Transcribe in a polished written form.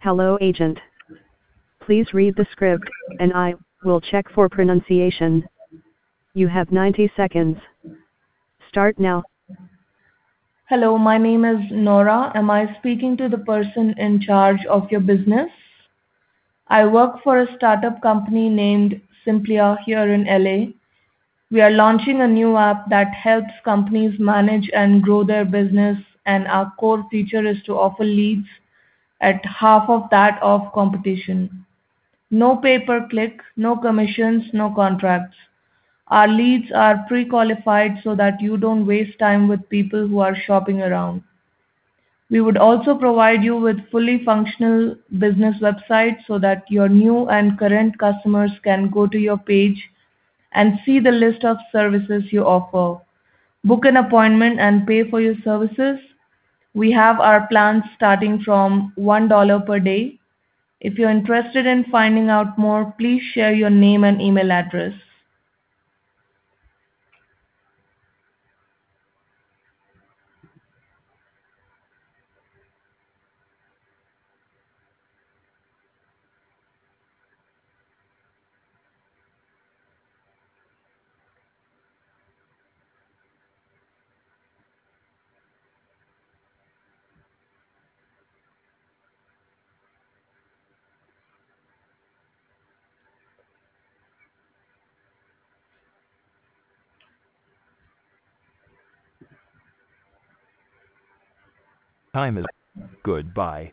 Hello agent. Please read the script, and I will check for pronunciation. You have 90 seconds. Start now. Hello, my name is Nora. Am I speaking to the person in charge of your business? I work for a startup company named Simplia here in LA. We are launching a new app that helps companies manage and grow their business, and our core feature is to offer leads at half of that of competition. No pay per click, no commissions, no contracts. Our leads are pre-qualified so that you don't waste time with people who are shopping around. We would also provide you with fully functional business website so that your new and current customers can go to your page and see the list of services you offer. Book an appointment and pay for your services. We have our plans starting from $1 per day. If you're interested in finding out more, please share your name and email address. Time is goodbye.